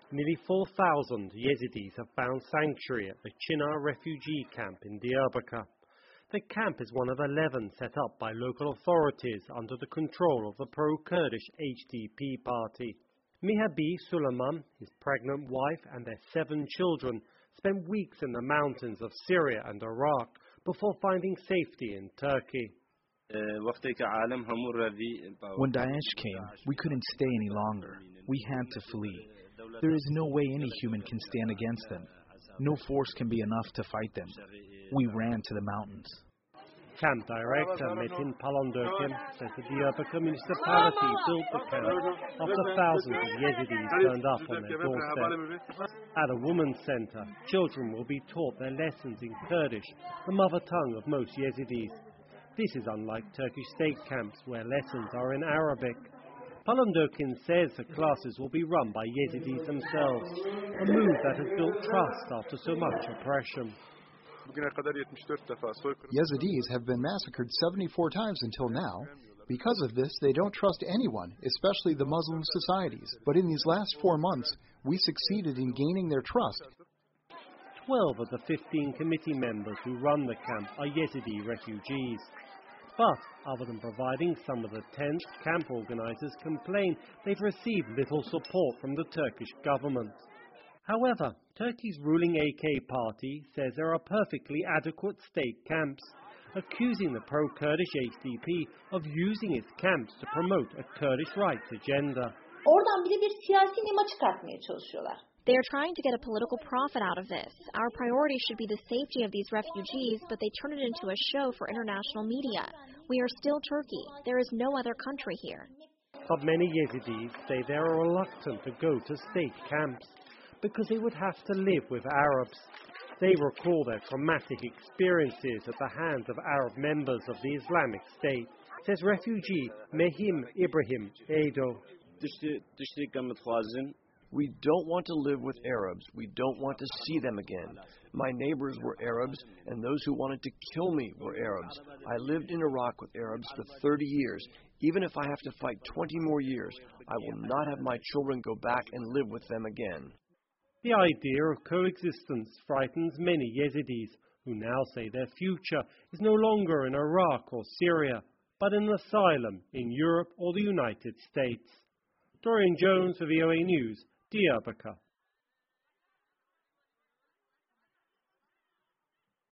Nearly 4,000 Yazidis have found sanctuary at the Chinar refugee camp in Diyarbakir. The camp is one of 11 set up by local authorities under the control of the pro-Kurdish HDP party. Mihabi Suleiman, his pregnant wife and their 7 children spent weeks in the mountains of Syria and Iraq before finding safety in Turkey. When Daesh came, we couldn't stay any longer. We had to flee. There is no way any human can stand against them. No force can be enough to fight them. We ran to the mountains. Camp director Metin Palandöken says the Diyarbakir municipality built the camp after thousands of Yazidis turned up on their doorstep. At a women's center, children will be taught their lessons in Kurdish, the mother tongue of most Yazidis. This is unlike Turkish state camps where lessons are in Arabic. Palandöken says the classes will be run by Yazidis themselves, a move that has built trust after so much oppression. Yazidis have been massacred 74 times until now. Because of this, they don't trust anyone, especially the Muslim societies. But in these last 4 months, we succeeded in gaining their trust. 12 of the 15 committee members who run the camp are Yazidi refugees. But, other than providing some of the tents, camp organizers complain they've received little support from the Turkish government. However, Turkey's ruling AK party says there are perfectly adequate state camps, accusing the pro-Kurdish HDP of using its camps to promote a Kurdish rights agenda. Oradan bile bir siyasi nema çıkartmaya çalışıyorlar. They are trying to get a political profit out of this. Our priority should be the safety of these refugees, but they turn it into a show for international media. We are still Turkey. There is no other country here. But many Yazidis say they are reluctant to go to state camps because they would have to live with Arabs. They recall their traumatic experiences at the hands of Arab members of the Islamic State, says refugee Mehim Ibrahim Edo. We don't want to live with Arabs. We don't want to see them again. My neighbors were Arabs, and those who wanted to kill me were Arabs. I lived in Iraq with Arabs for 30 years. Even if I have to fight 20 more years, I will not have my children go back and live with them again. The idea of coexistence frightens many Yazidis, who now say their future is no longer in Iraq or Syria, but in asylum in Europe or the United States. Dorian Jones for VOA News, Diyarbakir.